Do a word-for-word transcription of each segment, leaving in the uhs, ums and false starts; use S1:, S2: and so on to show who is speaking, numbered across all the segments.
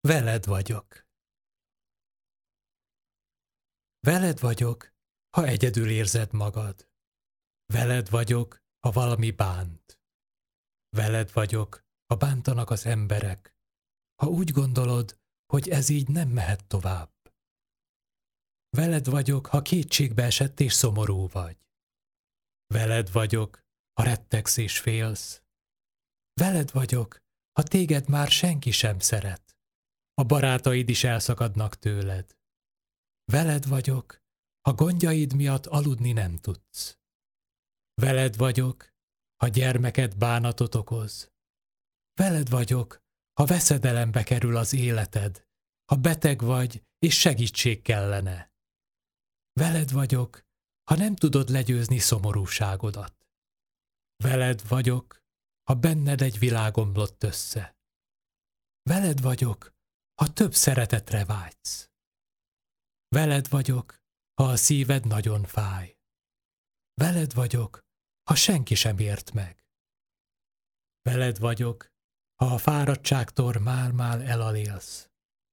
S1: Veled vagyok. Veled vagyok, ha egyedül érzed magad. Veled vagyok, ha valami bánt. Veled vagyok, ha bántanak az emberek, ha úgy gondolod, hogy ez így nem mehet tovább. Veled vagyok, ha kétségbe esett és szomorú vagy. Veled vagyok, ha rettegsz és félsz. Veled vagyok, ha téged már senki sem szeret. A barátaid is elszakadnak tőled. Veled vagyok, ha gondjaid miatt aludni nem tudsz. Veled vagyok, ha gyermeked bánatot okoz. Veled vagyok, ha veszedelembe kerül az életed, ha beteg vagy és segítség kellene. Veled vagyok, ha nem tudod legyőzni szomorúságodat. Veled vagyok, ha benned egy világ omlott össze. Veled vagyok, ha több szeretetre vágysz. Veled vagyok, ha a szíved nagyon fáj. Veled vagyok, ha senki sem ért meg. Veled vagyok, ha a fáradtságtól már-már elalélsz.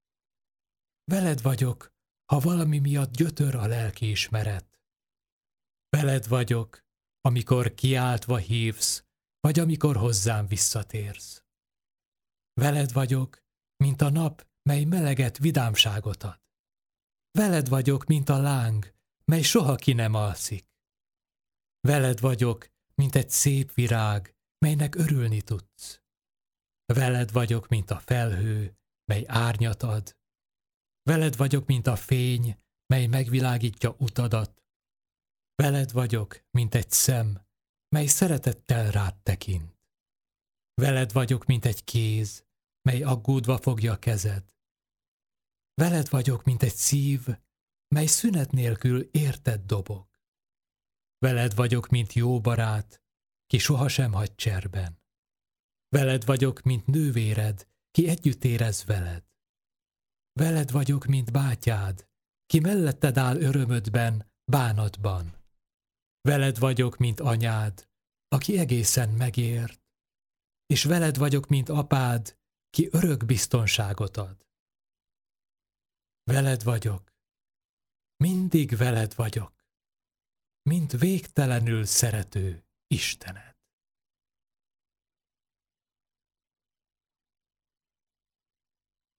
S1: Veled vagyok, ha valami miatt gyötör a lelkiismeret. Veled vagyok, amikor kiáltva hívsz, vagy amikor hozzám visszatérsz. Veled vagyok, mint a nap, mely meleget vidámságot ad. Veled vagyok, mint a láng, mely soha ki nem alszik. Veled vagyok, mint egy szép virág, melynek örülni tudsz. Veled vagyok, mint a felhő, mely árnyat ad. Veled vagyok, mint a fény, mely megvilágítja utadat. Veled vagyok, mint egy szem, mely szeretettel rád tekint. Veled vagyok, mint egy kéz, mely aggódva fogja a kezed. Veled vagyok, mint egy szív, mely szünet nélkül érted dobog. Veled vagyok, mint jó barát, ki sohasem hagy cserben. Veled vagyok, mint nővéred, ki együtt érez veled. Veled vagyok, mint bátyád, ki melletted áll örömödben, bánatban. Veled vagyok, mint anyád, aki egészen megért, és veled vagyok, mint apád, ki örök biztonságot ad. Veled vagyok, mindig veled vagyok, mint végtelenül szerető Istened.